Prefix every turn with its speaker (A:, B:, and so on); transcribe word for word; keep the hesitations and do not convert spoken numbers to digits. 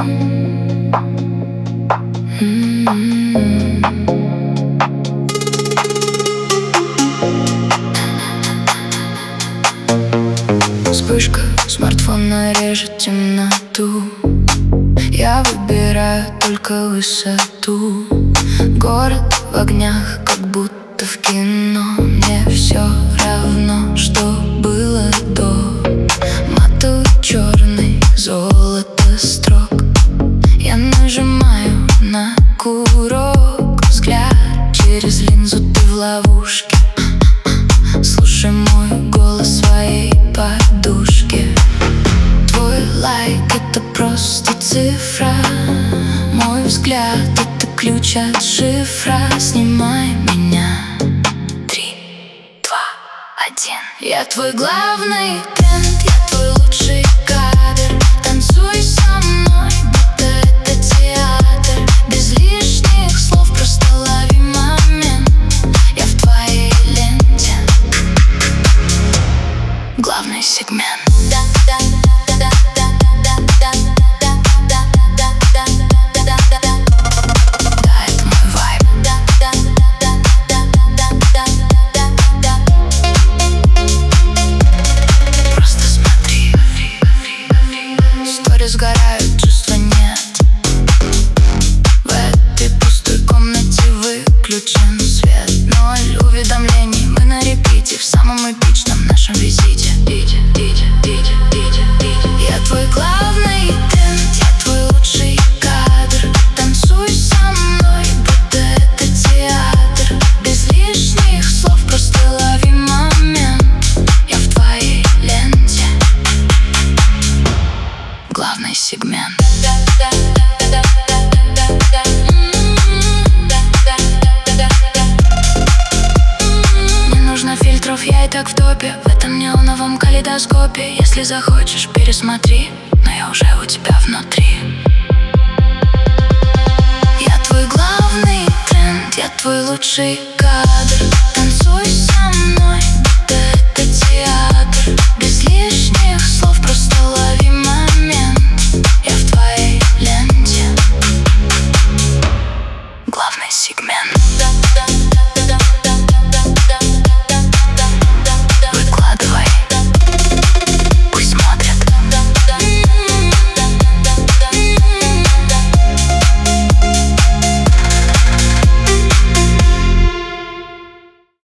A: Вспышка смартфона режет темноту. Я выбираю только высоту. Город в огнях, как будто в кино. Мне все равно, что было до. Матовый черный, золото строк. Я нажимаю на курок. Взгляд через линзу, ты в ловушке. Слушай мой голос в своей подушке. Твой лайк — это просто цифра. Мой взгляд — это ключ от шифра. Снимай меня. Три, два, один. Я твой главный тренд, я твой лучший кадр. Танцуй со мной, будто это театр. Без лишних слов, просто лови момент. Я в твоей ленте. Главный сегмент. Сгорают, чувства нет. В этой пустой комнате выключен свет. Ноль уведомлений, мы на репите. В самом эпичном нашем визите. Дидя, дидя, дидя, дидя, дидя. Я твой главный тренд, я твой лучший кадр. Танцуй со мной, будто это театр. Без лишних слов, просто лови момент. Я в твоей ленте. Главный сегмент. Не нужно фильтров, я и так в топе. В этом неоновом калейдоскопе. Если захочешь, пересмотри. Но я уже у тебя внутри. Я твой главный тренд, я твой лучший кадр.